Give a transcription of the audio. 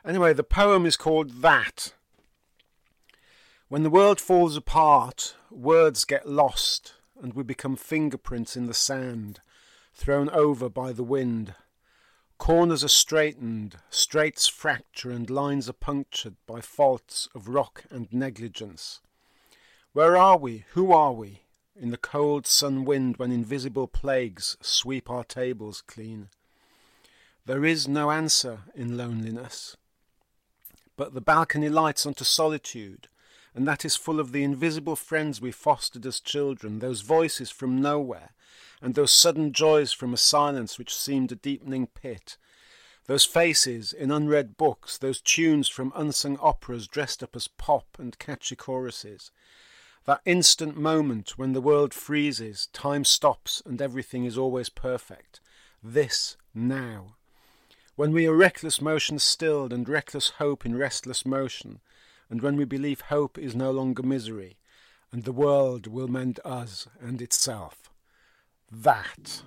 Anyway, the poem is called That. When the world falls apart, words get lost, and we become fingerprints in the sand, thrown over by the wind. Corners are straightened, straights fracture, and lines are punctured by faults of rock and negligence. Where are we? Who are we? In the cold sun wind when invisible plagues sweep our tables clean. There is no answer in loneliness, but the balcony lights onto solitude, and that is full of the invisible friends we fostered as children, those voices from nowhere, and those sudden joys from a silence which seemed a deepening pit, those faces in unread books, those tunes from unsung operas dressed up as pop and catchy choruses, that instant moment when the world freezes, time stops, and everything is always perfect. This now. When we are reckless motion stilled and reckless hope in restless motion, and when we believe hope is no longer misery, and the world will mend us and itself. That.